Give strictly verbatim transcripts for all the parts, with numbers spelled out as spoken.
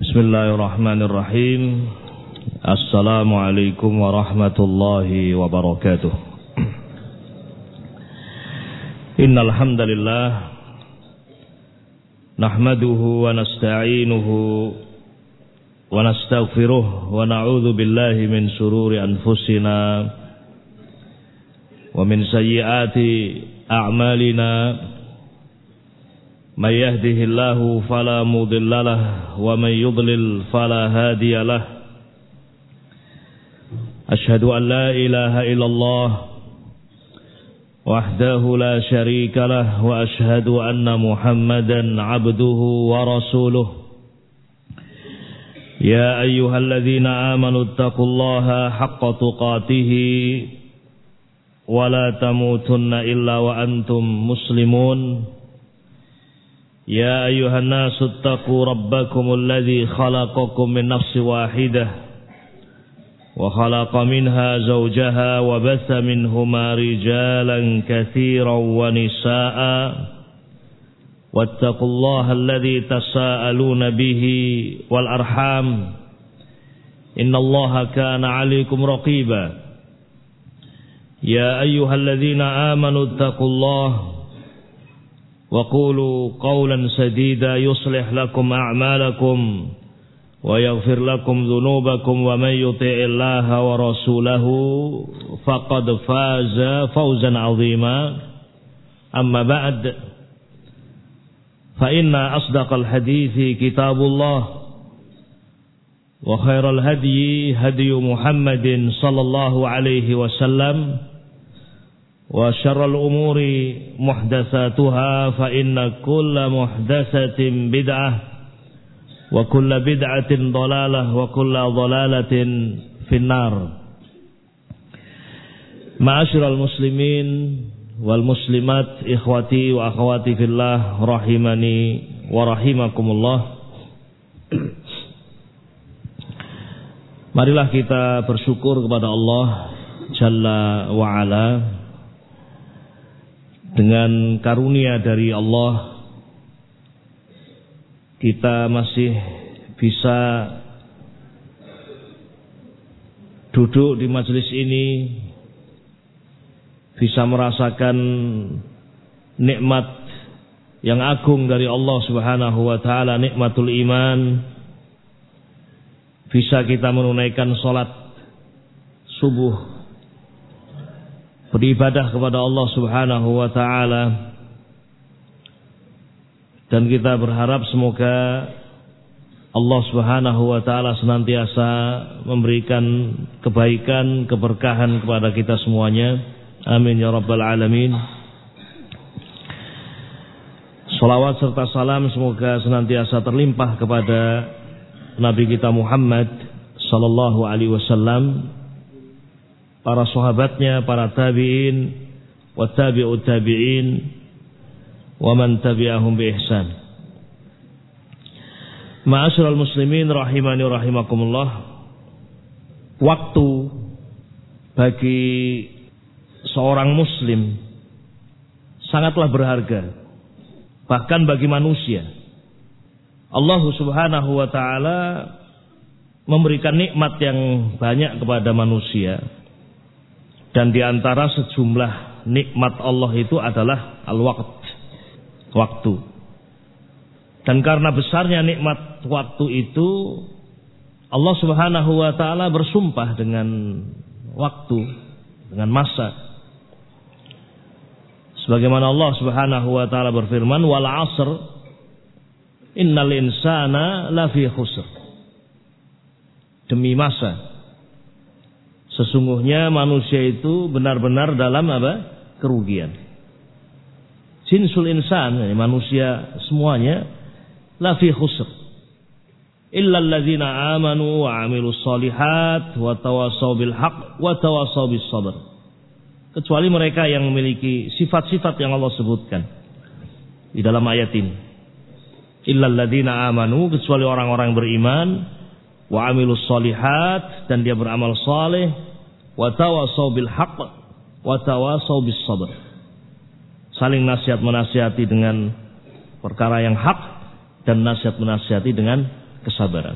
Bismillahirrahmanirrahim. Assalamualaikum warahmatullahi wabarakatuh. Innal hamdalillah nahmaduhu wa nasta'inuhu wa nastaghfiruh wa na'udzu billahi min shururi anfusina wa min sayyiati a'malina. من يهده الله فلا مضل له ومن يضلل فلا هادي له أشهد أن لا إله إلا الله وحده لا شريك له وأشهد أن محمدا عبده ورسوله يا أيها الذين آمنوا اتقوا الله حق تقاته ولا تموتن إلا وأنتم مسلمون يا أيها الناس اتقوا ربكم الذي خلقكم من نفس واحدة وخلق منها زوجها وبث منهما رجالا كثيرا ونساء واتقوا الله الذي تساءلون به والأرحام إن الله كان عليكم رقيبا يا أيها الذين آمنوا اتقوا الله وقولوا قولا سديدا يصلح لكم أعمالكم ويغفر لكم ذنوبكم ومن يطع الله ورسوله فقد فاز فوزا عظيما أما بعد فإن أصدق الحديث كتاب الله وخير الهدي هدي محمد صلى الله عليه وسلم وشر الأمور محدثاتها فإن كل محدثة بدعة وكل بدعة ضلالة وكل ضلالة في النار. معاشر المسلمين والمسلمات إخوتي وأخواتي في الله rahimani wa rahimakumullah. Marilah kita bersyukur kepada Allah Jalla wa Ala. Dengan karunia dari Allah kita masih bisa duduk di majelis ini, bisa merasakan nikmat yang agung dari Allah Subhanahu wa taala, nikmatul iman. Bisa kita menunaikan salat subuh, beribadah kepada Allah Subhanahu wa taala, dan kita berharap semoga Allah Subhanahu wa taala senantiasa memberikan kebaikan, keberkahan kepada kita semuanya. Amin ya rabbal alamin. Salawat serta salam semoga senantiasa terlimpah kepada Nabi kita Muhammad sallallahu alaihi wasallam, para sahabatnya, para tabi'in, wa tabi'ut tabi'in, wa man tabi'ahum bi ihsan. Ma'asyiral muslimin rahimani rahimakumullah. Waktu bagi seorang muslim sangatlah berharga, bahkan bagi manusia. Allah Subhanahu wa taala memberikan nikmat yang banyak kepada manusia. Dan di antara sejumlah nikmat Allah itu adalah al-waqt, waktu. Dan karena besarnya nikmat waktu itu, Allah Subhanahu wa taala bersumpah dengan waktu, dengan masa. Sebagaimana Allah Subhanahu wa taala berfirman, "Wal 'asr innal insana lafi khusr." Demi masa, sesungguhnya manusia itu benar-benar dalam apa? Kerugian. Jinsul insan, manusia semuanya, lafi khusr. Illa alladzina amanu wa amilus solihat wa tawasaw bil haqq wa tawasaw bis sabr. Kecuali mereka yang memiliki sifat-sifat yang Allah sebutkan di dalam ayat ini. Illa alladzina amanu, kecuali orang-orang beriman, wa amilus solihat, dan dia beramal saleh, wa tawasaw bil haqq wa tawasaw bis sabr. Saling nasihat menasihati dengan perkara yang hak dan nasihat menasihati dengan kesabaran.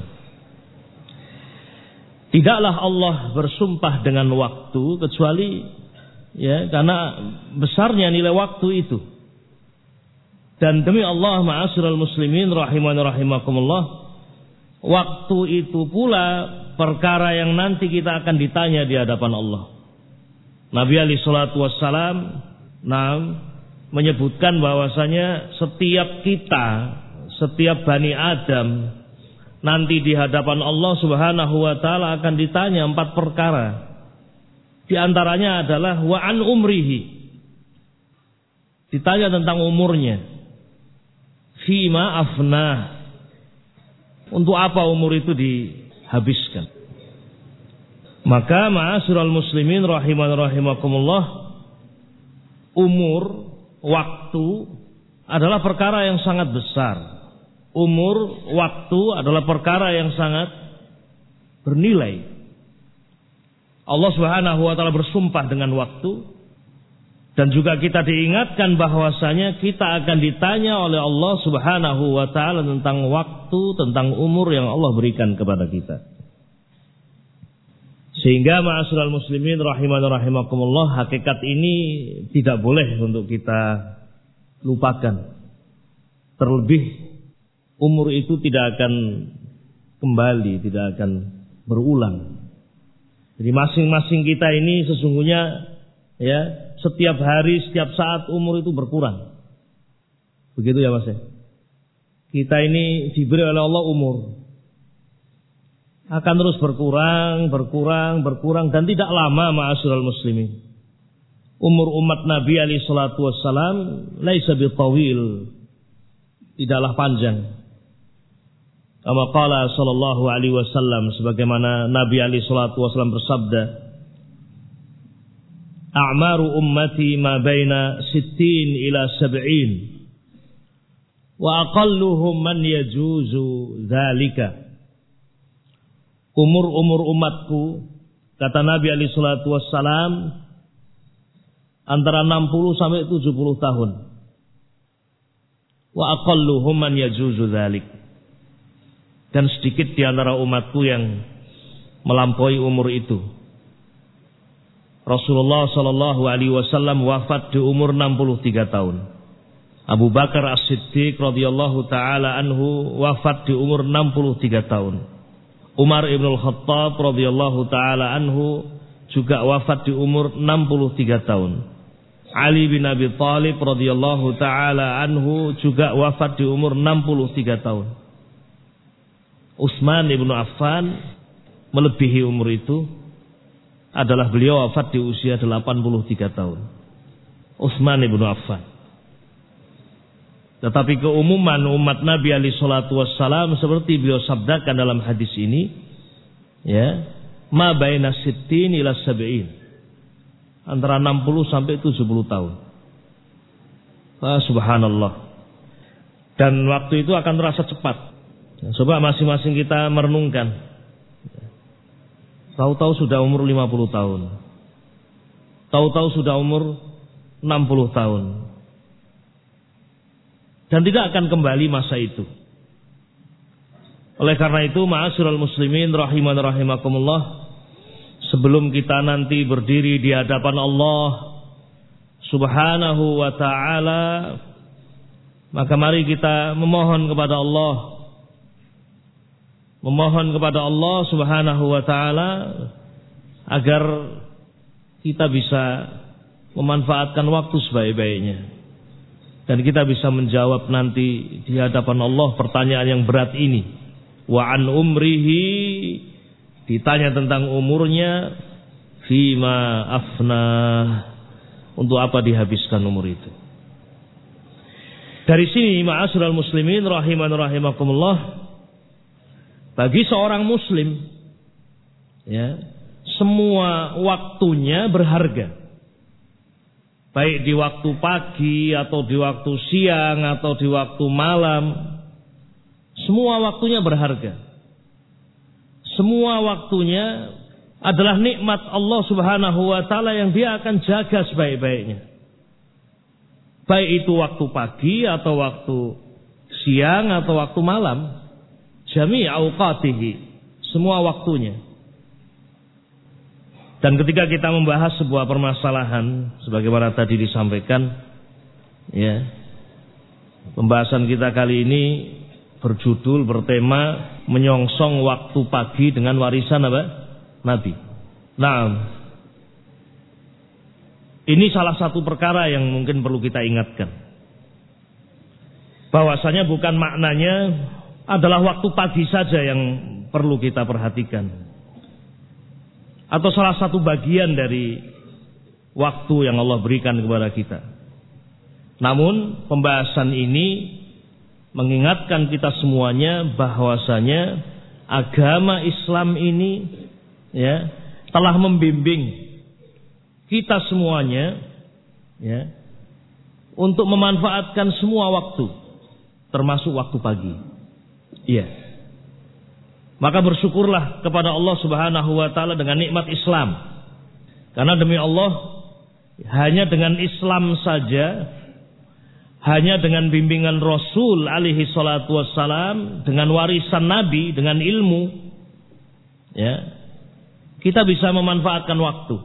Tidaklah Allah bersumpah dengan waktu kecuali ya karena besarnya nilai waktu itu. Dan demi Allah ma'asyiral muslimin rahimani rahimakumullah, waktu itu pula perkara yang nanti kita akan ditanya di hadapan Allah. Nabi alaihi salatu wassalam nah, menyebutkan bahwasanya setiap kita, setiap Bani Adam nanti di hadapan Allah Subhanahu wa taala akan ditanya empat perkara. Di antaranya adalah wa an umrihi. Ditanya tentang umurnya. Fima afnah. Untuk apa umur itu dihabiskan? Maka ma'asyiral muslimin rahiman rahimakumullah, umur, waktu adalah perkara yang sangat besar. Umur, waktu adalah perkara yang sangat bernilai. Allah Subhanahu wa taala bersumpah dengan waktu, dan juga kita diingatkan bahwasanya kita akan ditanya oleh Allah Subhanahu wa taala tentang waktu, tentang umur yang Allah berikan kepada kita. Sehingga ma'asyiral muslimin rahimani rahimakumullah, hakikat ini tidak boleh untuk kita lupakan. Terlebih umur itu tidak akan kembali, tidak akan berulang. Jadi masing-masing kita ini sesungguhnya ya, setiap hari, setiap saat umur itu berkurang. Begitu ya Mas ya. Kita ini diberi oleh Allah umur. Akan terus berkurang, berkurang, berkurang, dan tidak lama ma'asyiral muslimin. Umur umat Nabi alaihi salatu wassalam laisa bitawil. Tidaklah panjang. Kama qala sallallahu alaihi wasallam, sebagaimana Nabi alaihi salatu wasallam bersabda, a'maru ummati ma baina sittin ila sab'in wa aqalluhum man yajuzu dzalika. Umur-umur umatku, kata Nabi alaihi salatu wasallam, antara enam puluh sampai tujuh puluh tahun. Wa aqalluhum man yajuzu dzalik. Dan sedikit di antara umatku yang melampaui umur itu. Rasulullah sallallahu alaihi wasallam wafat di umur enam puluh tiga tahun. Abu Bakar As-Siddiq radhiyallahu taala anhu wafat di umur enam puluh tiga tahun. Umar ibn al-Khattab radhiyallahu taala anhu juga wafat di umur enam puluh tiga tahun. Ali bin Abi Thalib radhiyallahu taala anhu juga wafat di umur enam puluh tiga tahun. Utsman ibn Affan melebihi umur itu, adalah beliau wafat di usia delapan puluh tiga tahun. Utsman ibn Affan. Tetapi keumuman umat Nabi alaihi salatu wassalam seperti beliau sabdakan dalam hadis ini, ya, ma baina sittin ila sab'in, antara enam puluh sampai tujuh puluh tahun. Ah, subhanallah. Dan waktu itu akan terasa cepat. Coba masing-masing kita merenungkan. Tahu-tahu sudah umur lima puluh tahun. Tahu-tahu sudah umur enam puluh tahun. Dan tidak akan kembali masa itu. Oleh karena itu, ma'asyiral muslimin rahiman rahimakumullah, sebelum kita nanti berdiri di hadapan Allah Subhanahu wa ta'ala, maka mari kita memohon kepada Allah Memohon kepada Allah Subhanahu wa ta'ala agar kita bisa memanfaatkan waktu sebaik-baiknya, dan kita bisa menjawab nanti di hadapan Allah pertanyaan yang berat ini. Wa an umrihi, ditanya tentang umurnya. Fima afna, untuk apa dihabiskan umur itu. Dari sini ma'asyiral muslimin rahiman rahimakumullah, bagi seorang muslim, ya, semua waktunya berharga. Baik di waktu pagi atau di waktu siang atau di waktu malam, semua waktunya berharga. Semua waktunya adalah nikmat Allah Subhanahu wa ta'ala yang Dia akan jaga sebaik-baiknya. Baik itu waktu pagi atau waktu siang atau waktu malam, jami' awqatihi, semua waktunya. Dan ketika kita membahas sebuah permasalahan sebagaimana tadi disampaikan, ya, pembahasan kita kali ini berjudul, bertema menyongsong waktu pagi dengan warisan apa? Nabi. Nah, ini salah satu perkara yang mungkin perlu kita ingatkan, bahwasanya bukan maknanya adalah waktu pagi saja yang perlu kita perhatikan, atau salah satu bagian dari waktu yang Allah berikan kepada kita. Namun pembahasan ini mengingatkan kita semuanya bahwasanya agama Islam ini, ya, telah membimbing kita semuanya, ya, untuk memanfaatkan semua waktu, termasuk waktu pagi. Iya. Maka bersyukurlah kepada Allah Subhanahu wa taala dengan nikmat Islam. Karena demi Allah, hanya dengan Islam saja, hanya dengan bimbingan Rasul alaihi salatu wassalam, dengan warisan Nabi, dengan ilmu, ya, kita bisa memanfaatkan waktu.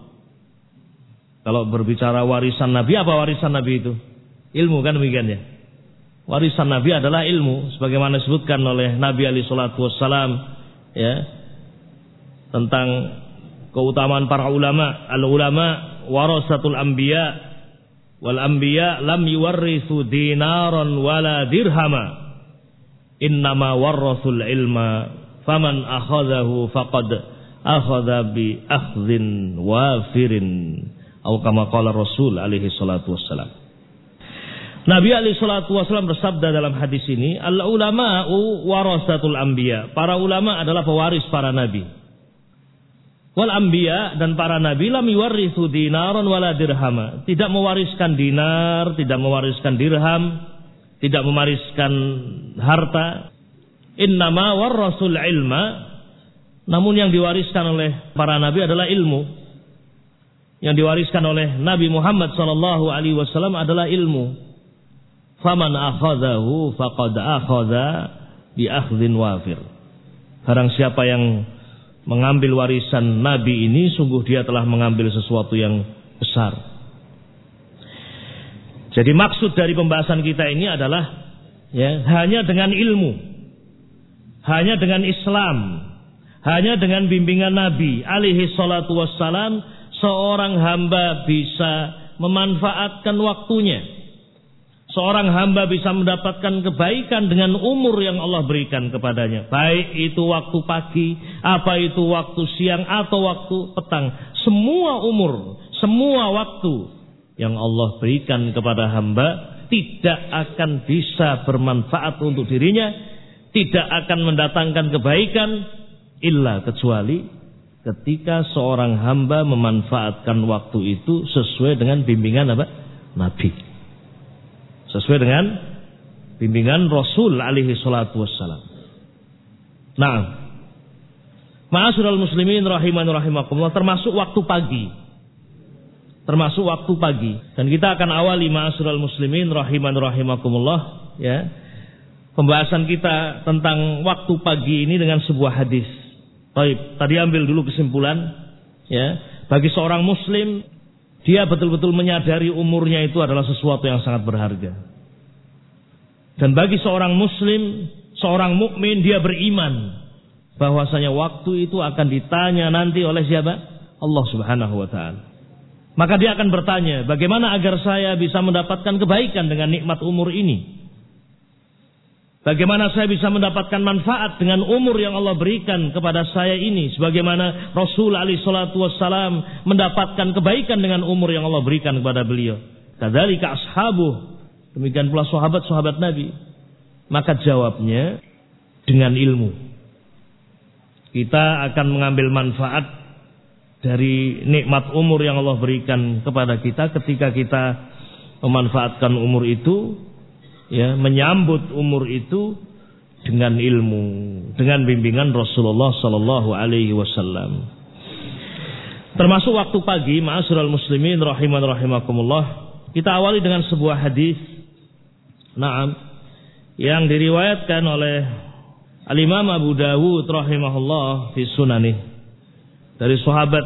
Kalau berbicara warisan Nabi, apa warisan Nabi itu? Ilmu, kan demikian ya. Warisan Nabi adalah ilmu, sebagaimana disebutkan oleh Nabi alaihi salatu wassalam, ya, tentang keutamaan para ulama. Al ulama warasatul anbiya, wal anbiya lam yuwarrithu dinaran wala dirhama, innama warrathul ilma, faman akhadhahu faqad akhadha bi akhdhin wafirin, atau kama qala Rasul alaihi salatu wassalam. Nabi alaihi salatu wassalam bersabda dalam hadis ini, al ulama'u warasatul anbiya, para ulama adalah pewaris para nabi. Wal anbiya, dan para nabi, lam yuwarrithu dinaran wala dirhama, tidak mewariskan dinar, tidak mewariskan dirham, tidak mewariskan harta. Innama warrasul ilma, namun yang diwariskan oleh para nabi adalah ilmu. Yang diwariskan oleh Nabi Muhammad sallallahu alaihi wasallam adalah ilmu. Faman akhadhahu faqad akhadha bi akhdhin wafir. Barang siapa yang mengambil warisan Nabi ini, sungguh dia telah mengambil sesuatu yang besar. Jadi maksud dari pembahasan kita ini adalah, ya, hanya dengan ilmu, hanya dengan Islam, hanya dengan bimbingan Nabi alaihi salatu wassalam, seorang hamba bisa memanfaatkan waktunya. Seorang hamba bisa mendapatkan kebaikan dengan umur yang Allah berikan kepadanya. Baik itu waktu pagi, apa itu waktu siang atau waktu petang. Semua umur, semua waktu yang Allah berikan kepada hamba tidak akan bisa bermanfaat untuk dirinya, tidak akan mendatangkan kebaikan, illa kecuali ketika seorang hamba memanfaatkan waktu itu sesuai dengan bimbingan apa? Nabi. Sesuai dengan bimbingan Rasul alaihi salatu wassalam. Nah, ma'asyiral muslimin rahiman rahimakumullah, termasuk waktu pagi. Termasuk waktu pagi. Dan kita akan awali ma'asyiral muslimin rahiman rahimakumullah, ya, pembahasan kita tentang waktu pagi ini dengan sebuah hadis. Baik, tadi ambil dulu kesimpulan, ya, bagi seorang muslim, dia betul-betul menyadari umurnya itu adalah sesuatu yang sangat berharga. Dan bagi seorang muslim, seorang mukmin, dia beriman bahwasanya waktu itu akan ditanya nanti oleh siapa? Allah Subhanahu wa taala. Maka dia akan bertanya, bagaimana agar saya bisa mendapatkan kebaikan dengan nikmat umur ini? Bagaimana saya bisa mendapatkan manfaat dengan umur yang Allah berikan kepada saya ini, sebagaimana Rasul alaihi salatu wassalam mendapatkan kebaikan dengan umur yang Allah berikan kepada beliau. Kadzalika ashabuh, demikian pula sahabat-sahabat Nabi. Maka jawabnya dengan ilmu. Kita akan mengambil manfaat dari nikmat umur yang Allah berikan kepada kita ketika kita memanfaatkan umur itu, ya, menyambut umur itu dengan ilmu, dengan bimbingan Rasulullah sallallahu alaihi wasallam. Termasuk waktu pagi, ma'asyiral muslimin rahiman rahimakumullah, kita awali dengan sebuah hadis, na'am, yang diriwayatkan oleh Al-Imam Abu Dawud rahimahullah fi sunanih dari sahabat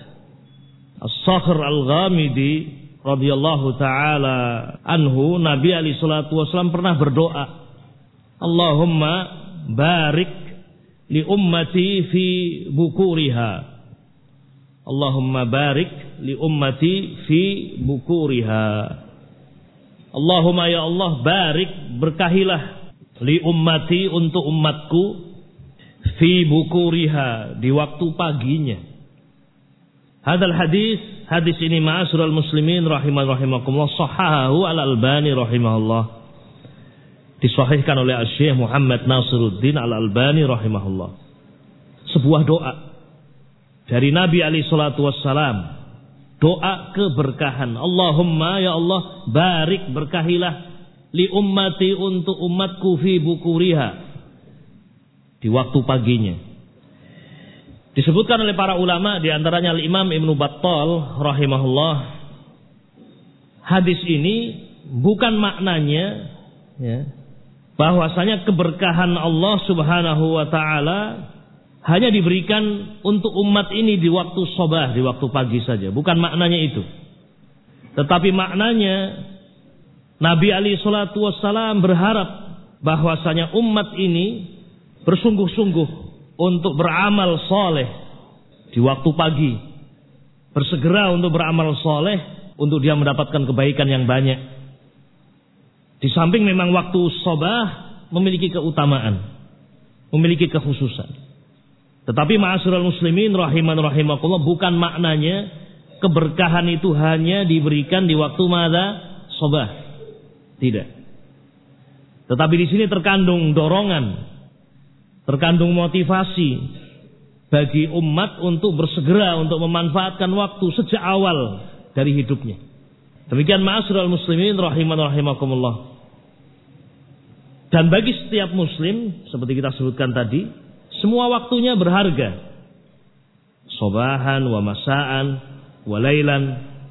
As-Sakhr Al-Ghamidi radhiyallahu taala anhu, Nabi alaihi salatu wasallam pernah berdoa, Allahumma barik li ummati fi bukuriha. Allahumma barik li ummati fi bukuriha. Allahumma ya Allah, barik, berkahilah li ummati, untuk umatku, fi bukuriha, di waktu paginya. Hadal hadis, hadis ini ma'asyiral muslimin rahimah rahimakumullah, sahahahu al-Albani rahimahullah, disahihkan oleh Syekh Muhammad Nasiruddin al-Albani rahimahullah. Sebuah doa dari Nabi alaihi salatu wassalam, doa keberkahan. Allahumma ya Allah, barik, berkahilah li ummati, untuk umatku, fi bukuriha, di waktu paginya. Disebutkan oleh para ulama, di antaranya Al-Imam Ibnu Battal rahimahullah, hadis ini bukan maknanya ya, bahwasanya keberkahan Allah Subhanahu wa taala hanya diberikan untuk umat ini di waktu sobah, di waktu pagi saja. Bukan maknanya itu. Tetapi maknanya Nabi alaihi salatu wassalam berharap bahwasanya umat ini bersungguh-sungguh untuk beramal soleh di waktu pagi, bersegera untuk beramal soleh untuk dia mendapatkan kebaikan yang banyak. Di samping memang waktu sobah memiliki keutamaan, memiliki kekhususan. Tetapi ma'asyiral muslimin rahiman rahimakumullah, bukan maknanya keberkahan itu hanya diberikan di waktu madza sobah. Tidak. Tetapi di sini terkandung dorongan, terkandung motivasi bagi umat untuk bersegera untuk memanfaatkan waktu sejak awal dari hidupnya. Demikian ma'asyiral muslimin rahiman rahimakumullah. Dan bagi setiap muslim, seperti kita sebutkan tadi, semua waktunya berharga. Sobahan wa masaan wa lailan,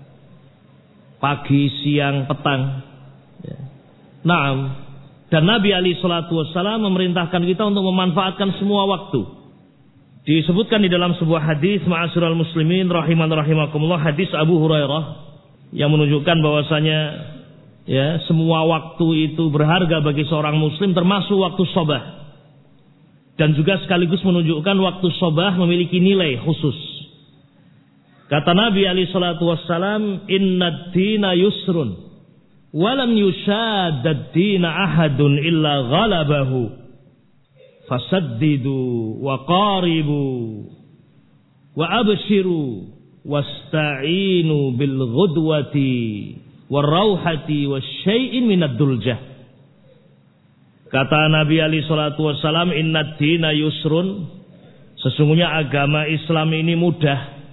pagi, siang, petang. Ya. Naam. Dan Nabi alaihi salatu wassalam memerintahkan kita untuk memanfaatkan semua waktu. Disebutkan di dalam sebuah hadis ma'asyiral muslimin rahiman rahimakumullah, hadis Abu Hurairah yang menunjukkan bahwasanya ya, semua waktu itu berharga bagi seorang muslim, termasuk waktu sobah. Dan juga sekaligus menunjukkan waktu sobah memiliki nilai khusus. Kata Nabi alaihi salatu wassalam, "Innad dina yusrun, walam yushadad dina ahadun illa ghalabahu, fasaddidu wa qaribu wa abshiru wasta'inu bil ghudwati war rauhati wasyai'in minad duljah." Kata Nabi alaihi salatu wassalam, innad dina yusrun, sesungguhnya agama Islam ini mudah.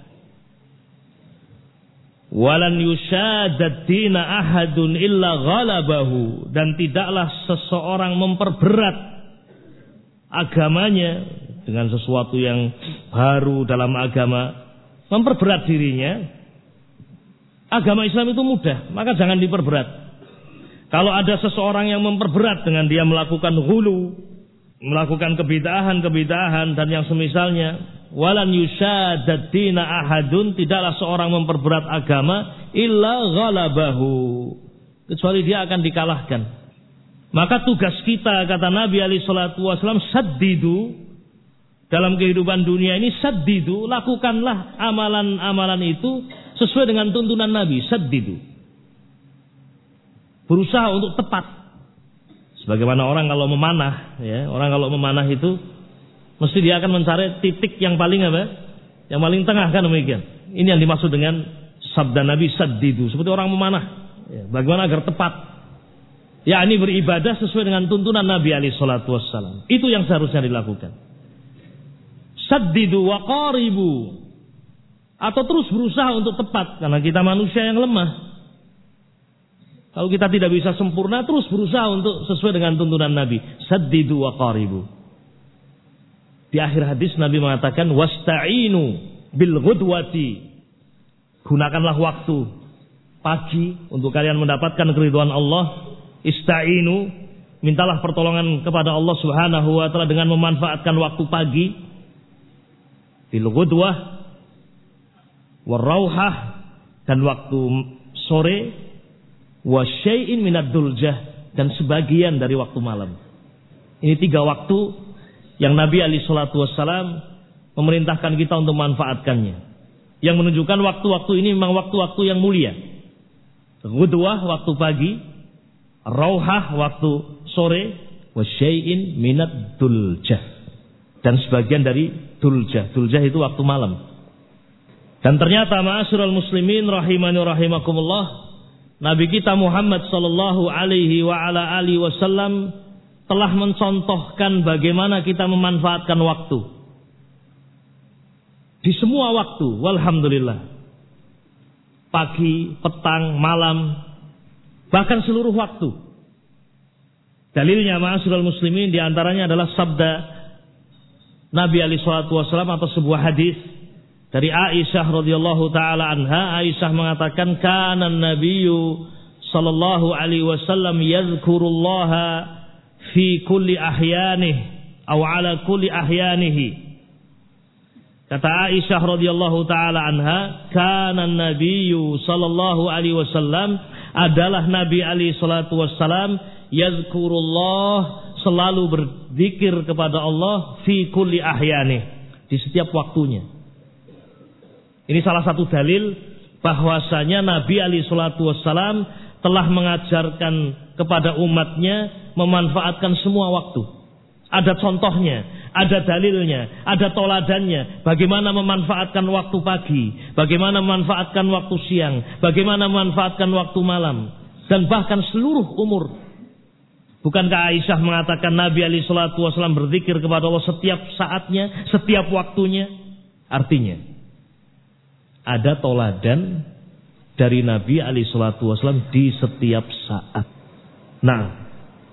Walan yushadad dina ahadun illa ghalabahu, dan tidaklah seseorang memperberat agamanya dengan sesuatu yang baru dalam agama, memperberat dirinya. Agama Islam itu mudah, maka jangan diperberat. Kalau ada seseorang yang memperberat dengan dia melakukan ghulu, melakukan kebid'ahan-kebid'ahan dan yang semisalnya, walan yushadad dina ahadun, tidaklah seorang memperberat agama illa ghalabahu, kecuali dia akan dikalahkan. Maka tugas kita, kata Nabi alaihi salatu wasallam, saddidu, dalam kehidupan dunia ini saddidu, lakukanlah amalan-amalan itu sesuai dengan tuntunan Nabi. Saddidu, berusaha untuk tepat. Sebagaimana orang kalau memanah, ya, orang kalau memanah itu mesti dia akan mencari titik yang paling apa? Yang paling tengah, kan demikian. Ini yang dimaksud dengan sabda Nabi saddidu, seperti orang memanah. Ya, bagaimana agar tepat? Ya, ini beribadah sesuai dengan tuntunan Nabi alaihi salatu wassalam. Itu yang seharusnya dilakukan. Saddidu wa qaribu, atau terus berusaha untuk tepat, karena kita manusia yang lemah. Kalau kita tidak bisa sempurna, terus berusaha untuk sesuai dengan tuntunan Nabi. Saddidu wa qaribu. Di akhir hadis Nabi mengatakan, wasta'inu bil ghudwati, gunakanlah waktu pagi untuk kalian mendapatkan keridhaan Allah. Ista'inu, mintalah pertolongan kepada Allah Subhanahu wa taala dengan memanfaatkan waktu pagi, bil ghudwah war rauhah, dan waktu sore, wa syai'in minad duljah, dan sebagian dari waktu malam. Ini tiga waktu yang Nabi alaihi salatu wassalam memerintahkan kita untuk memanfaatkannya. Yang menunjukkan waktu-waktu ini memang waktu-waktu yang mulia. Ghudwah waktu pagi, rauhah waktu sore, wa syai'in minad duljah, dan sebagian dari duljah. Duljah itu waktu malam. Dan ternyata ma'asyiral muslimin rahimani rahimakumullah, Nabi kita Muhammad sallallahu alaihi wa ala alihi wasallam telah mencontohkan bagaimana kita memanfaatkan waktu. Di semua waktu, walhamdulillah. Pagi, petang, malam, bahkan seluruh waktu. Dalilnya ma'asyiral muslimin diantaranya adalah sabda Nabi alaihi salatu wasallam atau sebuah hadis dari Aisyah radhiyallahu taala anha. Aisyah mengatakan, kana nabiyyu sallallahu alaihi wasallam yadhkurullaha fi kulli ahyanihi aw ala kulli ahyanihi. Kata Aisyah radhiyallahu taala anha, kana nabiyyu sallallahu alaihi wasallam, adalah Nabi alaihi salatu wasallam, yazkurullah, selalu berzikir kepada Allah, fi kulli ahyani, di setiap waktunya. Ini salah satu dalil bahwasanya Nabi alaihi salatu wasallam telah mengajarkan kepada umatnya memanfaatkan semua waktu. Ada contohnya, ada dalilnya, ada toladannya. Bagaimana memanfaatkan waktu pagi, bagaimana memanfaatkan waktu siang, bagaimana memanfaatkan waktu malam, dan bahkan seluruh umur. Bukankah Aisyah mengatakan Nabi alaihi salatu wasallam berzikir kepada Allah setiap saatnya, setiap waktunya? Artinya, ada toladan dari Nabi alaihi salatu wasallam di setiap saat. Nah,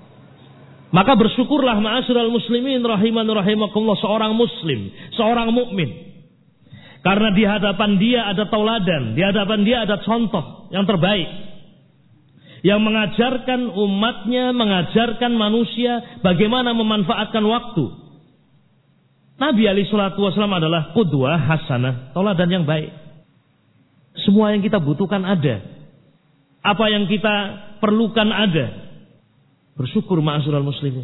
maka bersyukurlah ma'asyiral muslimin rahiman rahimakumullah, seorang muslim, seorang mukmin. Karena di hadapan dia ada tauladan, di hadapan dia ada contoh yang terbaik, yang mengajarkan umatnya, mengajarkan manusia bagaimana memanfaatkan waktu. Nabi alaihi salatu wasallam adalah qudwah hasanah, tauladan yang baik. Semua yang kita butuhkan ada, apa yang kita perlukan ada. Bersyukur ma'asyiral muslimin.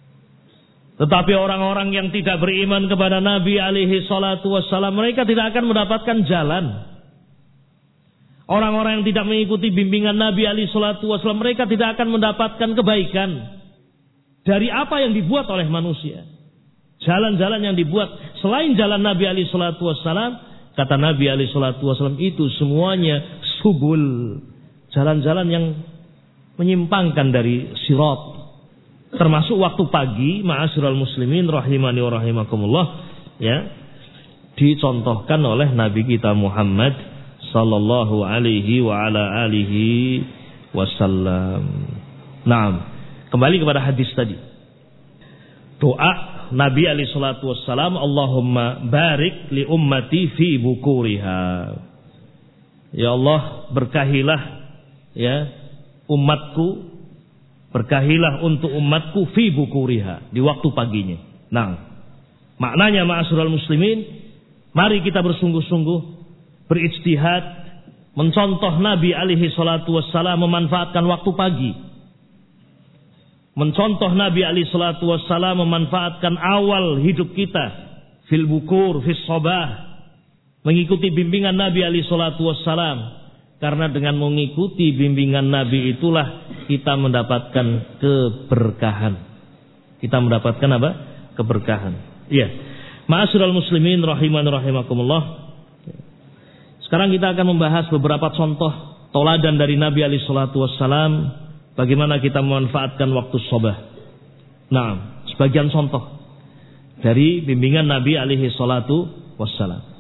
Tetapi orang-orang yang tidak beriman kepada Nabi alaihi salatu wassalam, mereka tidak akan mendapatkan jalan. Orang-orang yang tidak mengikuti bimbingan Nabi alaihi salatu wassalam, mereka tidak akan mendapatkan kebaikan dari apa yang dibuat oleh manusia. Jalan-jalan yang dibuat selain jalan Nabi alaihi salatu wassalam, kata Nabi alaihi salatu wassalam, itu semuanya subul, jalan-jalan yang menyimpangkan dari sirat. Termasuk waktu pagi, ma'asyiral muslimin rahimani wa rahimakumullah, ya, dicontohkan oleh Nabi kita Muhammad sallallahu alaihi wa ala alihi wasallam. Nah, kembali kepada hadis tadi. Doa Nabi alaihi salatu wassalam, Allahumma barik li ummati fi bukuriha. Ya Allah, berkahilah ya umatku, berkahilah untuk umatku fi bukuriha, di waktu paginya. Nah, maknanya ma'asyiral muslimin, mari kita bersungguh-sungguh berijtihad mencontoh Nabi alaihi salatu wassalam memanfaatkan waktu pagi. Mencontoh Nabi alaihi salatu wassalam memanfaatkan awal hidup kita, fil bukur, fis sabah, mengikuti bimbingan Nabi alaihi salatu wassalam. Karena dengan mengikuti bimbingan Nabi itulah kita mendapatkan keberkahan. Kita mendapatkan apa? Keberkahan. Iya. Ma'asyiral muslimin rahiman rahimakumullah. Sekarang kita akan membahas beberapa contoh toladan dari Nabi alaihi salatu wassalam, bagaimana kita memanfaatkan waktu sabah. Nah, sebagian contoh dari bimbingan Nabi alaihi salatu wassalam.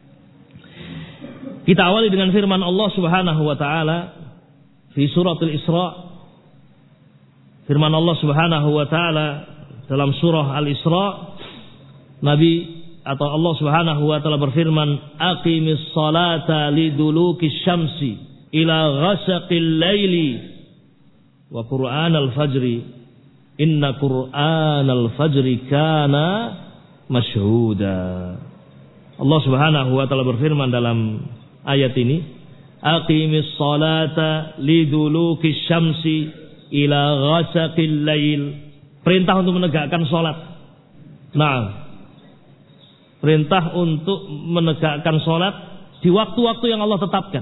Kita awali dengan firman Allah Subhanahu wa taala di surat Al-Isra. Firman Allah Subhanahu wa taala dalam surah Al-Isra, Nabi atau Allah Subhanahu wa taala berfirman, "Aqimis salata lidulukis syamsi ila ghasaqil laili wa qur'anal fajri Inna Qur'anal fajri kana masyhuda. Allah Subhanahu wa taala berfirman dalam ayat ini, aqimis salata lidulukis syamsi ila ghasaqil lail. Perintah untuk menegakkan salat. Nah, perintah untuk menegakkan salat di waktu-waktu yang Allah tetapkan.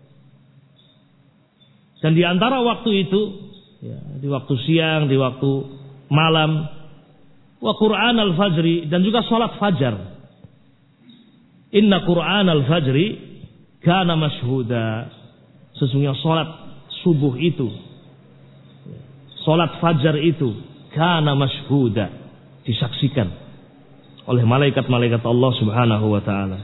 Dan di antara waktu itu, ya, di waktu siang, di waktu malam, wa Qur'an al-fajri, dan juga salat fajar. Inna Qur'an al-fajri kana masyhuda. Sesungguhnya salat subuh itu, salat fajar itu kana masyhuda, disaksikan oleh malaikat-malaikat Allah Subhanahu wa taala.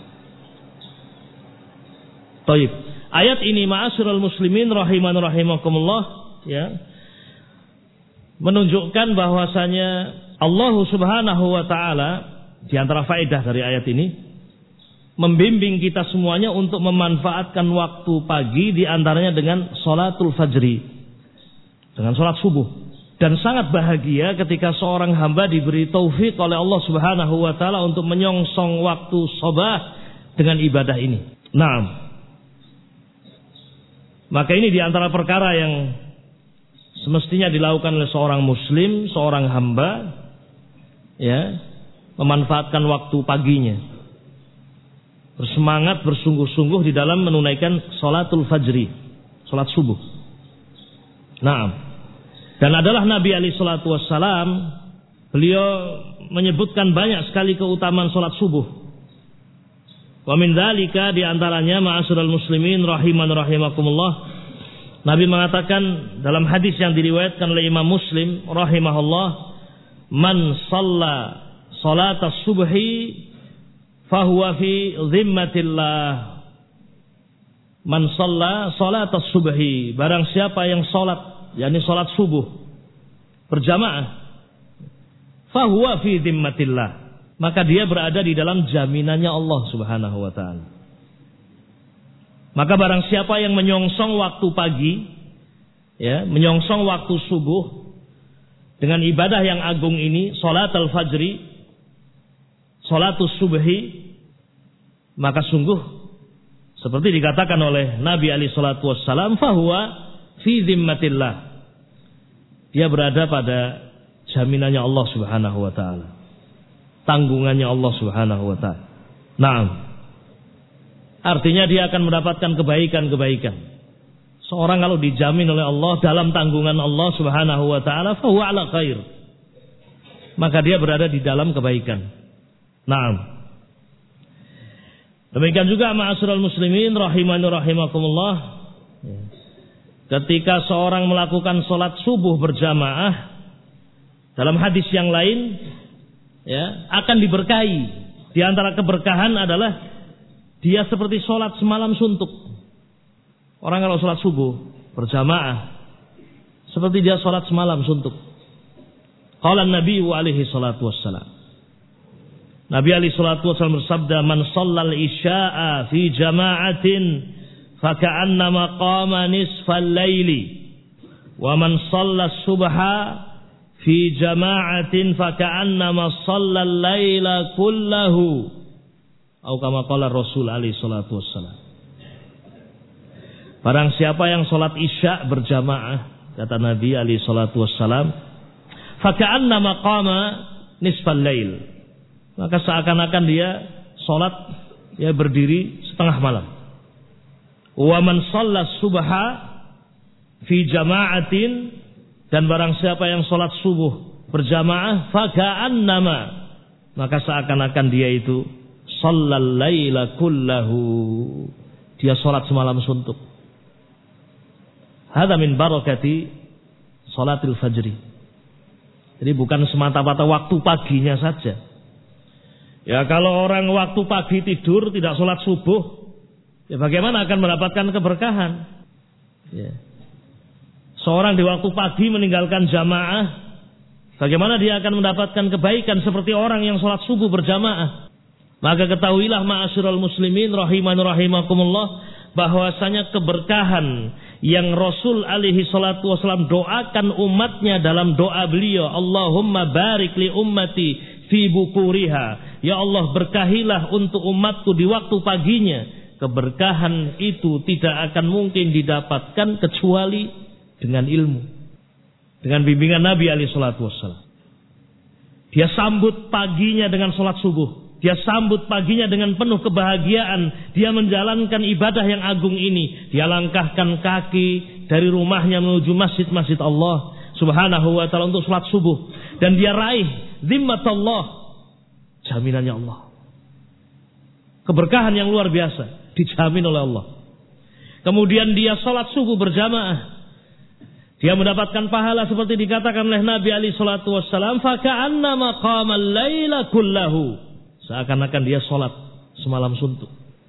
Baik, ayat ini ma'asyiral muslimin rahiman rahimakumullah, ya, menunjukkan bahwasanya Allah Subhanahu wa taala, di antara faedah dari ayat ini, membimbing kita semuanya untuk memanfaatkan waktu pagi, di antaranya dengan salatul fajri, dengan salat subuh. Dan sangat bahagia ketika seorang hamba diberi taufik oleh Allah Subhanahu wa taala untuk menyongsong waktu sabah dengan ibadah ini. Naam. Maka ini di antara perkara yang semestinya dilakukan oleh seorang muslim, seorang hamba, ya, memanfaatkan waktu paginya. Bersemangat, bersungguh-sungguh di dalam menunaikan salatul fajri, salat subuh. Naam. Dan adalah Nabi alaihi salatu wassalam, beliau menyebutkan banyak sekali keutamaan salat subuh. Wa min dzalika, di antaranya ma'asyiral muslimin rahiman rahimakumullah, Nabi mengatakan dalam hadis yang diriwayatkan oleh Imam Muslim rahimahullah, man shalla salatas subhi fahuwa fi dhimmatillah. Man shalla salatas subhi, barang siapa yang salat, yakni salat subuh berjamaah, fahuwa fi dhimmatillah, maka dia berada di dalam jaminannya Allah Subhanahu wa taala. Maka barang siapa yang menyongsong waktu pagi, ya, menyongsong waktu subuh dengan ibadah yang agung ini, salatul fajri, salatus subhi, maka sungguh seperti dikatakan oleh Nabi alaihi salatu wassalam, fahuwa fi dhimmatillah, dia berada pada jaminannya Allah Subhanahu wa taala, tanggungannya Allah Subhanahu wa taala. Naam. Artinya dia akan mendapatkan kebaikan-kebaikan. Seorang kalau dijamin oleh Allah dalam tanggungan Allah Subhanahu wa taala, fa huwa ala khair, maka dia berada di dalam kebaikan. Naam. Demikian juga ma'asyiral muslimin rahimani rahimakumullah, ketika seorang melakukan sholat subuh berjamaah, dalam hadis yang lain, ya, akan diberkahi. Di antara keberkahan adalah dia seperti sholat semalam suntuk. Orang kalau sholat subuh berjamaah, seperti dia sholat semalam suntuk. Qala Nabi alaihi salatu wassalam, Nabi alaihi salatu wassalam bersabda, man shallal isya'a fi jama'atin faka'annama qama nisfal laili, wa man shalla subha fi jama'atin faka'annama shalla laila kullahu, atau kama qala Rasul alaihi salatu wassalam. Barang siapa yang salat isya berjamaah, kata Nabi alaihi salatu wassalam, faka'annama qama nisfal lail, maka seakan-akan dia salat, ya, berdiri setengah malam. Wa man shalla subha fi jama'atin, dan barang siapa yang salat subuh berjamaah, faka'annama, maka seakan-akan dia itu shallal laila kullahu, dia salat semalam suntuk. Hadza min barakati salatil fajri. Jadi bukan semata-mata waktu paginya saja. Ya, kalau orang waktu pagi tidur tidak salat subuh, ya bagaimana akan mendapatkan keberkahan? Ya. Seorang di waktu pagi meninggalkan jamaah, bagaimana dia akan mendapatkan kebaikan seperti orang yang sholat subuh berjamaah? Maka ketahuilah ma'asyiral muslimin rahimani rahimakumullah, bahwasanya keberkahan yang Rasul alaihi salatu wasallam doakan umatnya dalam doa beliau, Allahumma barik li ummati fi bukuriha. Ya Allah, berkahilah untuk umatku di waktu paginya. Keberkahan itu tidak akan mungkin didapatkan kecuali dengan ilmu, dengan bimbingan Nabi alaihi salatu wasallam. Dia sambut paginya dengan sholat subuh. Dia sambut paginya dengan penuh kebahagiaan. Dia menjalankan ibadah yang agung ini. Dia langkahkan kaki dari rumahnya menuju masjid-masjid Allah subhanahu wa ta'ala untuk sholat subuh. Dan dia raih zimmatullah, jaminannya Allah. Keberkahan yang luar biasa dijamin oleh Allah. Kemudian dia sholat subuh berjamaah. Dia mendapatkan pahala seperti dikatakan oleh Nabi alaihi salatu wassalam, faka'annama qamal laila kullahu. Seakan-akan dia sholat semalam suntuk.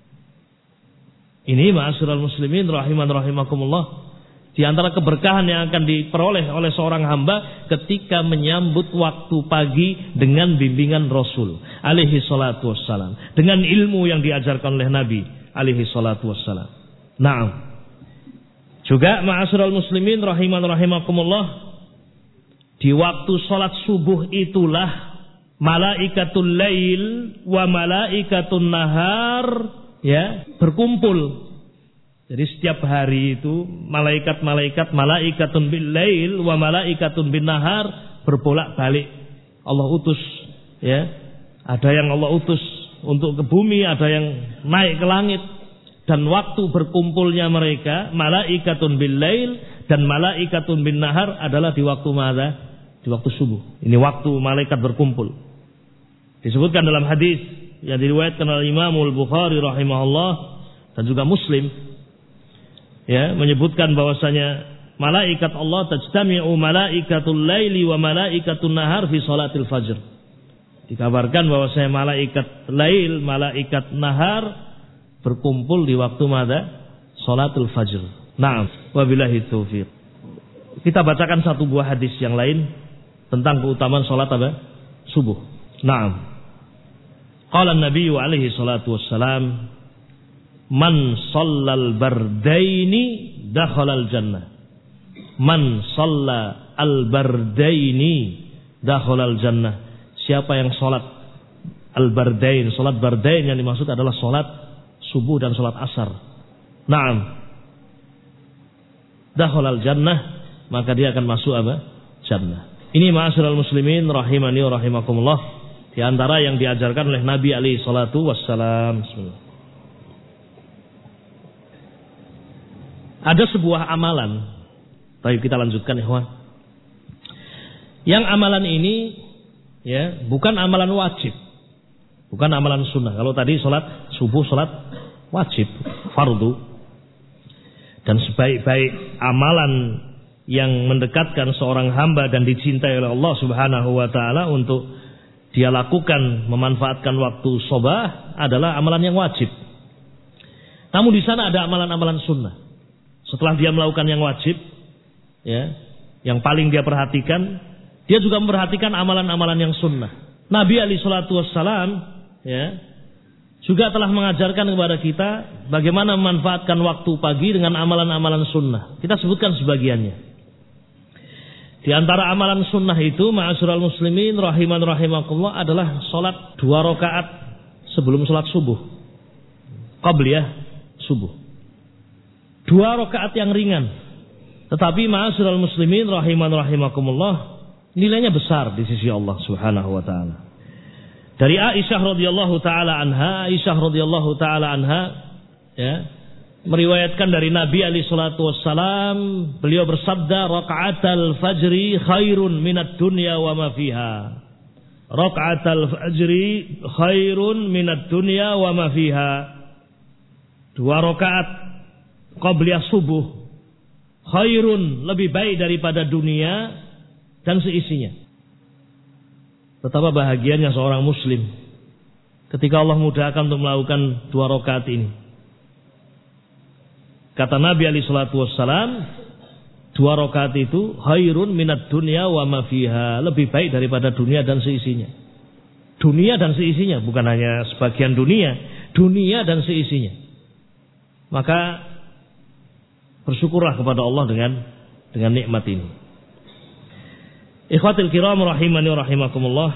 Ini ma'asyiral muslimin rahiman rahimakumullah, di antara keberkahan yang akan diperoleh oleh seorang hamba ketika menyambut waktu pagi dengan bimbingan Rasul alaihi salatu wassalam, dengan ilmu yang diajarkan oleh Nabi alaihi salatu wassalam. Naam. Juga ma'asyiral muslimin rahiman rahimakumullah, di waktu sholat subuh itulah malaikatul lail wa malaikatun nahar ya berkumpul. Jadi setiap hari itu malaikat-malaikat, malaikatun bil lail wa malaikatun bin nahar berbolak-balik. Allah utus ya. Ada yang Allah utus untuk ke bumi, ada yang naik ke langit. Dan waktu berkumpulnya mereka, malaikatun bil lail dan malaikatun bin nahar adalah di waktu mana? Di waktu subuh. Ini waktu malaikat berkumpul. Disebutkan dalam hadis yang diriwayatkan oleh Imam Al-Bukhari rahimahullah dan juga Muslim, ya, menyebutkan bahwasanya malaikat Allah tajtami'u malaikatul laili wa malaikatun nahar fi salatil fajr. Dikabarkan bahwasanya malaikat lail, malaikat nahar berkumpul di waktu mana? Salatul fajr. Naam, wabillahi taufiq. Kita bacakan satu buah hadis yang lain tentang keutamaan salat apa? Subuh. Naam. Qala an-nabiy alaihi salatu wassalam, man shallal bardaini dakhalal jannah. Man shalla al-bardaini dakhalal jannah. Siapa yang salat al-bardain, salat bardain yang dimaksud adalah salat subuh dan salat asar. Naam. Dakhalal jannah, maka dia akan masuk apa? Jannah. Ini ma'asyiral muslimin rahimani wa rahimakumullah, di antara yang diajarkan oleh Nabi alaihi salatu wassalam. Bismillah. Ada sebuah amalan. Baik, kita lanjutkan ikhwan. Yang amalan ini ya, bukan amalan wajib. Bukan amalan sunnah. Kalau tadi salat subuh salat wajib, fardu. Dan sebaik-baik amalan yang mendekatkan seorang hamba dan dicintai oleh Allah Subhanahu wa taala untuk dia lakukan memanfaatkan waktu sobah adalah amalan yang wajib. Namun di sana ada amalan-amalan sunnah. Setelah dia melakukan yang wajib, ya, yang paling dia perhatikan, dia juga memperhatikan amalan-amalan yang sunnah. Nabi alaihi salatu wassalam, ya, juga telah mengajarkan kepada kita bagaimana memanfaatkan waktu pagi dengan amalan-amalan sunnah. Kita sebutkan sebagiannya. Di antara amalan sunnah itu, ma'asyiral muslimin rahiman rahimakumullah, adalah salat dua rakaat sebelum salat subuh. Qabliyah subuh. Dua rakaat yang ringan. Tetapi ma'asyiral muslimin rahiman rahimakumullah, nilainya besar di sisi Allah Subhanahu wa taala. Dari Aisyah radhiyallahu taala anha, Aisyah radhiyallahu taala anha, ya, meriwayatkan dari Nabi alaihi salatu wassalam, beliau bersabda, raq'atal fajri khairun minad dunya wa ma fiha. Raq'atal fajri khairun minad dunya wa ma fiha. Dua rakaat qabliyah subuh khairun, lebih baik daripada dunia dan seisinya. Betapa bahagianya seorang muslim ketika Allah mudahkan untuk melakukan dua rakaat ini. Kata Nabi alaihi salatu wassalam, dua rakaat itu khairun minad dunya wa ma fiha, lebih baik daripada dunia dan seisinya. Dunia dan seisinya, bukan hanya sebagian dunia, dunia dan seisinya. Maka Bersyukurlah kepada Allah dengan dengan nikmat ini. Ikhwatul kiram rahimani wa rahimakumullah.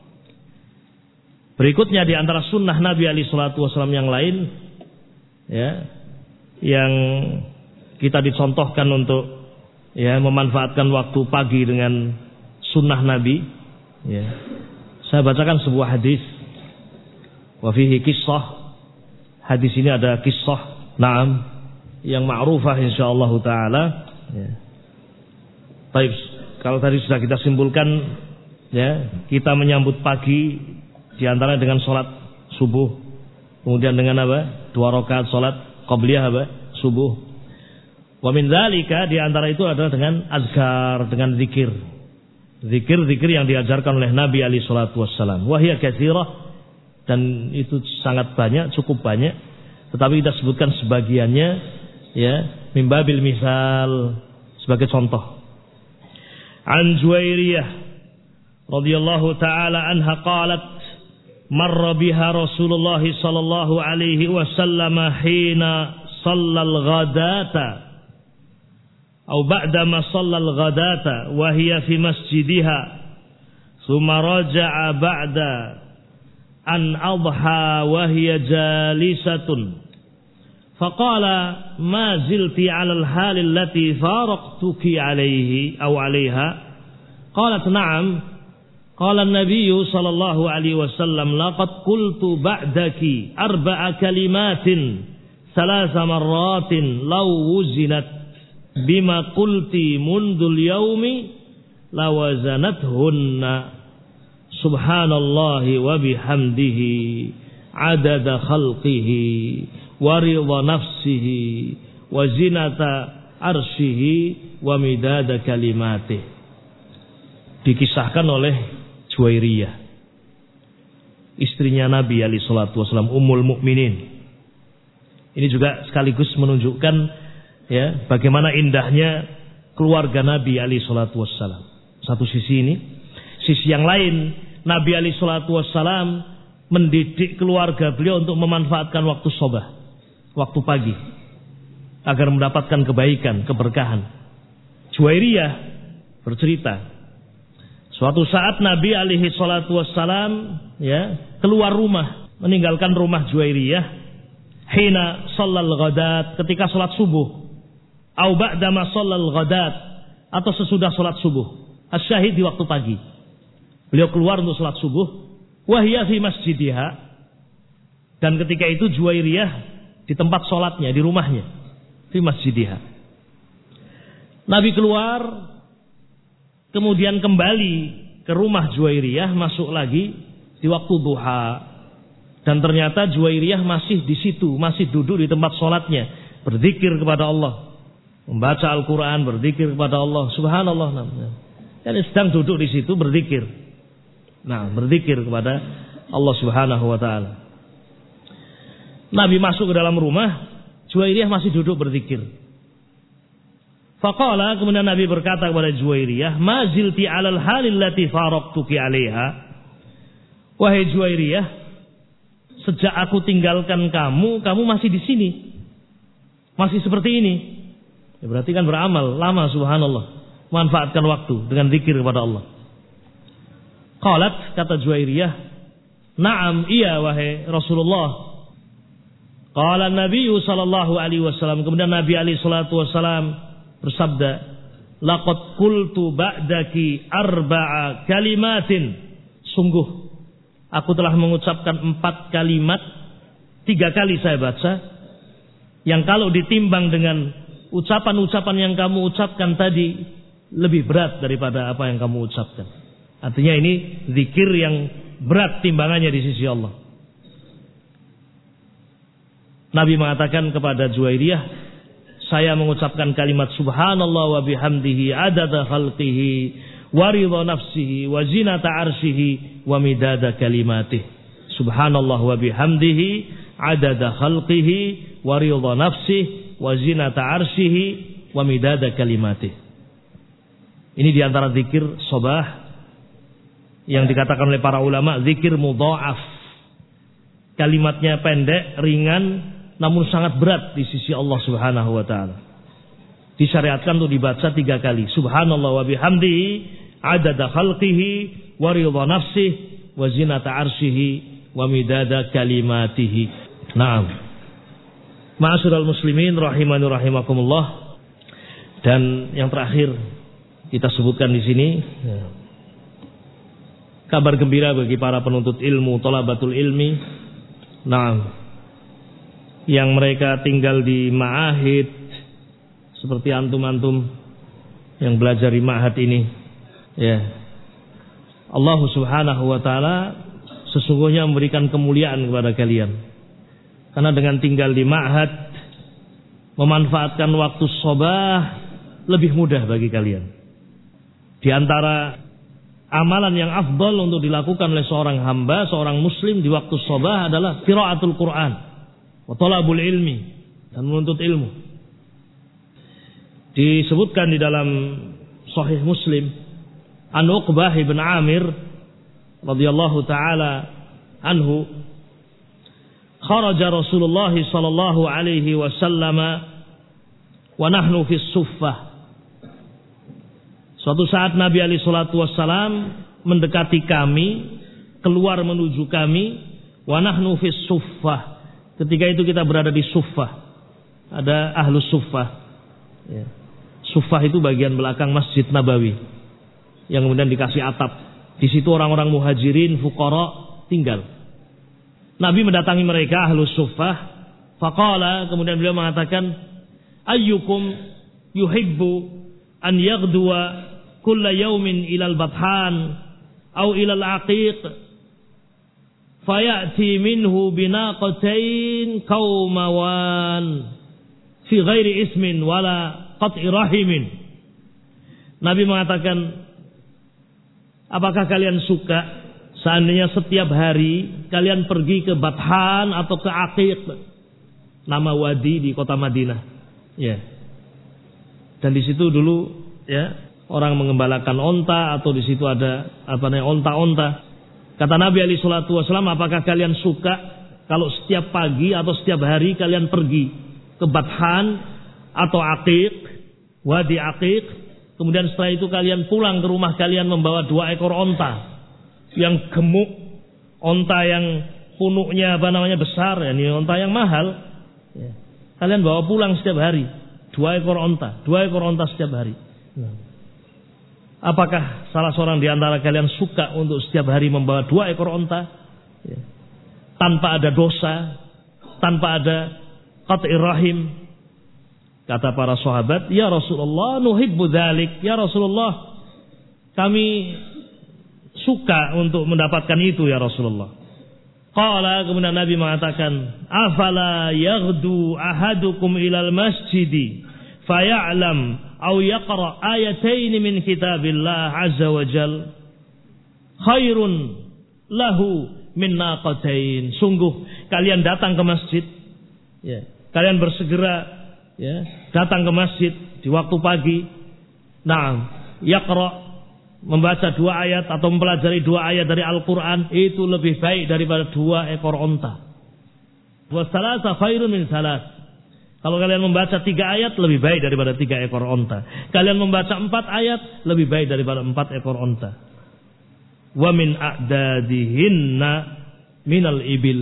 Berikutnya di antara sunnah Nabi alaihi salatu wasallam yang lain, ya, yang kita dicontohkan untuk ya memanfaatkan waktu pagi dengan sunnah Nabi. Ya. Saya bacakan sebuah hadis. Wa fihi qissah. Hadis ini ada kisah, naam, yang ma'rufah insyaallah taala. Ya. Baik, kalau tadi sudah kita simpulkan, ya, kita menyambut pagi di antara dengan sholat subuh, kemudian dengan apa? Dua rakaat sholat qabliyah apa? Subuh. Wa min dzalika, di antara itu adalah dengan azkar, dengan zikir. Zikir-zikir yang diajarkan oleh Nabi alaihi salatu wassalam. Wa hiya katsirah, dan itu sangat banyak, cukup banyak. Tetapi kita sebutkan sebagiannya, ya, min babil misal, sebagai contoh. An Juwairiyah radhiyallahu taala anha qalat marra biha Rasulullah sallallahu alaihi wasallam hina shallal ghadata atau ba'dama shallal ghadata wa hiya fi masjidiha thumma raja'a ba'da an adha wa hiya jalisatun faqala ma zilti 'ala al-hal allati faraqtuki 'alayhi aw 'alayha qalat na'am. Qala an-nabiy sallallahu alaihi wasallam laqad qultu ba'daki arba'a kalimatin thalatha marratin law wuzinat bima qulti mundul yaumi lawazanathunna subhanallahi wa bihamdihi adada khalqihi wa ridha nafsihi wa zinata arsyihi wa midada kalimatih. Dikisahkan oleh Juwairiyah, istrinya Nabi alaihi salatu wasallam, Ummul Mukminin. Ini juga sekaligus menunjukkan, ya, bagaimana indahnya keluarga Nabi alaihi salatu wasallam. Satu sisi ini, sisi yang lain, Nabi alaihi salatu wasallam mendidik keluarga beliau untuk memanfaatkan waktu sobah, waktu pagi, agar mendapatkan kebaikan, keberkahan. Juwairiyah bercerita, suatu saat Nabi alaihi salatu wassalam, ya, keluar rumah, meninggalkan rumah Juwairiyah hina shallal ghadat, ketika salat subuh, au ba'dama shallal ghadat, atau sesudah salat subuh. Asyahid di waktu pagi. Beliau keluar untuk salat subuh, wa hiya fi masjidiha, dan ketika itu Juwairiyah di tempat salatnya, di rumahnya, fi masjidiha. Nabi keluar, kemudian kembali ke rumah Juwairiyah, masuk lagi di waktu duha. Dan ternyata Juwairiyah masih di situ, masih duduk di tempat sholatnya, berzikir kepada Allah, membaca Al-Quran, berzikir kepada Allah. Subhanallah. Dan sedang duduk di situ berzikir. Nah, berzikir kepada Allah Subhanahu wa ta'ala. Nabi masuk ke dalam rumah, Juwairiyah masih duduk berzikir. Faqala, kemudian Nabi berkata kepada Juwairiyah, ma zilti 'alal halil lati faraqtuki 'alaiha. Wahai Juwairiyah, sejak aku tinggalkan kamu, kamu masih di sini, masih seperti ini. Ya, berarti kan beramal lama, subhanallah, manfaatkan waktu dengan zikir kepada Allah. Qalat, kata Juwairiyah, na'am, iya wahai Rasulullah. Qala Nabi sallallahu alaihi wasallam, kemudian Nabi alaihi salatu wasallam bersabda, laqad qultu ba'daki arba'a kalimatin, sungguh aku telah mengucapkan empat kalimat, tiga kali saya baca, yang kalau ditimbang dengan ucapan-ucapan yang kamu ucapkan tadi lebih berat daripada apa yang kamu ucapkan. Artinya ini zikir yang berat timbangannya di sisi Allah. Nabi mengatakan kepada Juwairiyah, saya mengucapkan kalimat subhanallah wa bihamdihi adada khalqihi wa ridha nafsihi wa zinata arsyihi wa midada kalimatih. Subhanallah wa bihamdihi adada khalqihi wa ridha nafsihi wa zinata arsyihi wa midada kalimatih. Ini diantara zikir sobah yang dikatakan oleh para ulama zikir mudha'af. Kalimatnya pendek, ringan, namun sangat berat di sisi Allah Subhanahu wa ta'ala. disyariatkan untuk dibaca tiga kali. Subhanallah wa bihamdihi adada khalqihi wa ridha nafsihi wa zinata arsyihi wa midada kalimatihi. Naam. Ma'asyiral muslimin rahimani rahimakumullah. Dan yang terakhir kita sebutkan di sini, kabar gembira bagi para penuntut ilmu, thalabatul ilmi. Naam. Yang mereka tinggal di ma'ahid seperti antum-antum yang belajar di ma'had ini, ya. Allah Subhanahu wa taala sesungguhnya memberikan kemuliaan kepada kalian. Karena dengan tinggal di ma'had, memanfaatkan waktu shabah lebih mudah bagi kalian. Di antara amalan yang afdal untuk dilakukan oleh seorang hamba, seorang muslim di waktu shabah adalah qiraatul Quran wa talabul ilmi, dan menuntut ilmu. Disebutkan di dalam Sahih Muslim, an Uqbah bin Amir radhiyallahu taala anhu, kharaja Rasulullah sallallahu alaihi wasallam wa nahnu fi suffah. Suatu saat Nabi alaihi salatu wasallam mendekati kami, keluar menuju kami, wa nahnu fi suffah. Ketika itu kita berada di suffah. Ada ahlus suffah. Ya. Suffah itu bagian belakang Masjid Nabawi yang kemudian dikasih atap. Di situ orang-orang muhajirin, fuqara tinggal. Nabi mendatangi mereka, ahlus suffah. Faqala, kemudian beliau mengatakan, ayyukum yuhibbu an yaghduwa kulla yawmin ilal bathan au ilal aqiq fayati minhu binaqatain qaumawan fi ghairi ismin wala qat'i rahimin. Nabi mengatakan, apakah kalian suka seandainya setiap hari kalian pergi ke Bathan atau ke Aqiq, nama wadi di kota Madinah, ya. Dan di situ dulu, ya, orang mengembalakan onta, atau di situ ada apa namanya onta-onta. Kata Nabi alaihi salatu wasallam, apakah kalian suka kalau setiap pagi atau setiap hari kalian pergi ke Bathan atau Aqiq, wadi Aqiq, kemudian setelah itu kalian pulang ke rumah kalian membawa dua ekor onta yang gemuk, onta yang punuknya apa namanya besar, ya, ini onta yang mahal, ya. Kalian bawa pulang setiap hari dua ekor onta, dua ekor onta setiap hari. Nah. Apakah salah seorang di antara kalian suka untuk setiap hari membawa dua ekor onta, ya, tanpa ada dosa, tanpa ada qat'ir rahim? Kata para sahabat, ya Rasulullah, nuhibbu dzalik. Ya Rasulullah, kami suka untuk mendapatkan itu, ya Rasulullah. Qala, kemudian Nabi mengatakan, afala yaghdu ahadukum ilal masjidi faya'lam au yaqra ayatain min kitabillah azza wa jal khairun lahu min naqatain. Sungguh kalian datang ke masjid, ya, kalian bersegera, ya, datang ke masjid di waktu pagi. Nah, yaqra, membaca dua ayat atau mempelajari dua ayat dari Al-Quran, itu lebih baik daripada dua ekor onta. Wa salasa khairun min salas. Kalau kalian membaca tiga ayat, lebih baik daripada tiga ekor onta. Kalian membaca empat ayat, lebih baik daripada empat ekor onta. Wa min a'dadihinna minal ibil.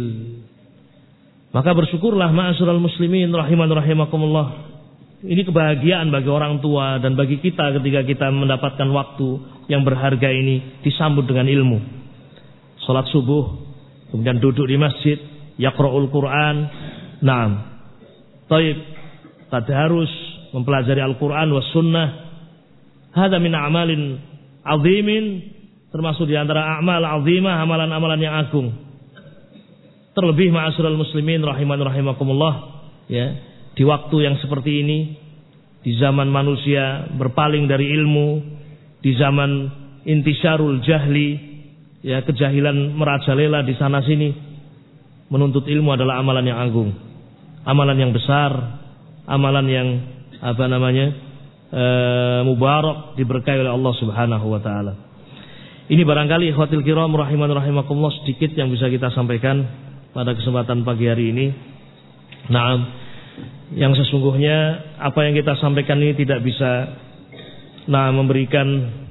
Maka bersyukurlah ma'asyiral muslimin rahiman rahimakumullah. Ini kebahagiaan bagi orang tua dan bagi kita ketika kita mendapatkan waktu yang berharga ini disambut dengan ilmu. Salat subuh, kemudian duduk di masjid, yaqra'ul Quran. Naam. Taib, tadarus, mempelajari Al-Quran was sunnah. Hada min a'malin azimin, termasuk di antara amal azimah, amalan-amalan yang agung. Terlebih ma'asyiral muslimin rahiman rahimakumullah, ya, di waktu yang seperti ini, di zaman manusia berpaling dari ilmu, di zaman intisyarul jahli, ya, kejahilan merajalela di sana sini, menuntut ilmu adalah amalan yang agung, amalan yang besar, amalan yang apa namanya e, mubarak, diberkahi oleh Allah Subhanahu wa taala. Ini barangkali ikhwatil kiram rahiman rahimakumullah sedikit yang bisa kita sampaikan pada kesempatan pagi hari ini. Naam, yang sesungguhnya apa yang kita sampaikan ini tidak bisa nah memberikan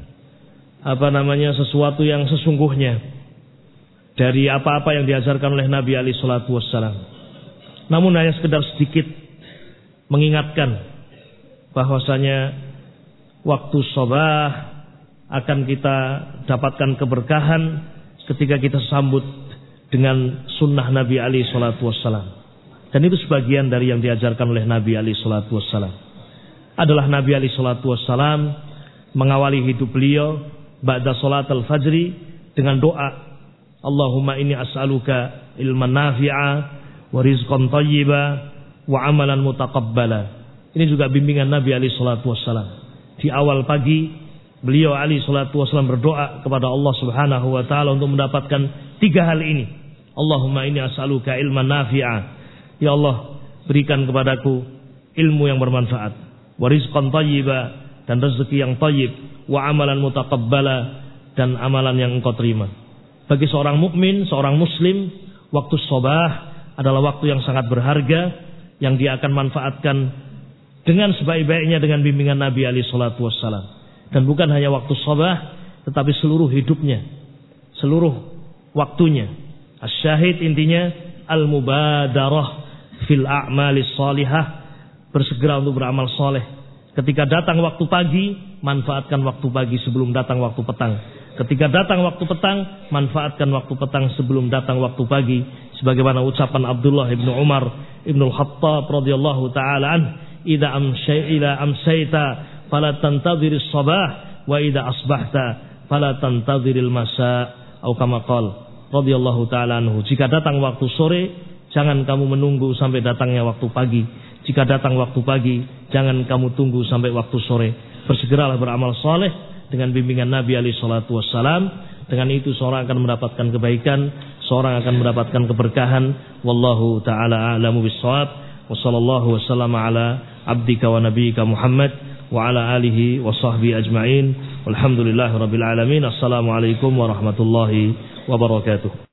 apa namanya sesuatu yang sesungguhnya dari apa-apa yang diajarkan oleh Nabi alaihi salatu wassalam. Namun hanya sekedar sedikit mengingatkan bahwasanya waktu sabah akan kita dapatkan keberkahan ketika kita sambut dengan sunnah Nabi alaihi salatu wassalam. Dan itu sebagian dari yang diajarkan oleh Nabi alaihi salatu wassalam. Adalah Nabi alaihi salatu wassalam mengawali hidup beliau ba'da salat al-fajri dengan doa, Allahumma inni as'aluka ilman nafi'a wa rizqan thayyiba wa amalan mutaqabbala. Ini juga bimbingan Nabi alaihi salatu wassalam. Di awal pagi beliau alaihi salatu wassalam berdoa kepada Allah Subhanahu wa taala untuk mendapatkan tiga hal ini. Allahumma inni as'aluka ilman nafi'a. Ya Allah, berikan kepadaku ilmu yang bermanfaat, wa rizqan thayyiba, dan rezeki yang thayyib, wa amalan mutaqabbala, dan amalan yang engkau terima. Bagi seorang mukmin, seorang muslim, waktu sabah adalah waktu yang sangat berharga yang dia akan manfaatkan dengan sebaik-baiknya dengan bimbingan Nabi alaihi salatu wassalam. Dan bukan hanya waktu sabah, tetapi seluruh hidupnya, seluruh waktunya. Asyahid intinya al-mubadarah fil a'malis salihah, bersegera untuk beramal soleh. Ketika datang waktu pagi, manfaatkan waktu pagi sebelum datang waktu petang. Ketika datang waktu petang, manfaatkan waktu petang sebelum datang waktu pagi. Sebagaimana ucapan Abdullah ibnu Umar ibnu Khattab radhiyallahu taala an, "Idza amsayta amsayta fala tantadhiris sabah wa idza asbahta fala tantadhiril masa." Atau kama qala radhiyallahu taala anhu. Jika datang waktu sore, jangan kamu menunggu sampai datangnya waktu pagi. Jika datang waktu pagi, jangan kamu tunggu sampai waktu sore. Bersegeralah beramal soleh dengan bimbingan Nabi alaihi salatu wassalam. Dengan itu seorang akan mendapatkan kebaikan, seorang akan mendapatkan keberkahan. Wallahu ta'ala a'lamu bis-shawab. Wa sallallahu wasallam ala abdika wa nabiyyika Muhammad wa ala alihi wa sahbihi ajma'in. Walhamdulillahi rabbil alamin. Assalamualaikum warahmatullahi wabarakatuh.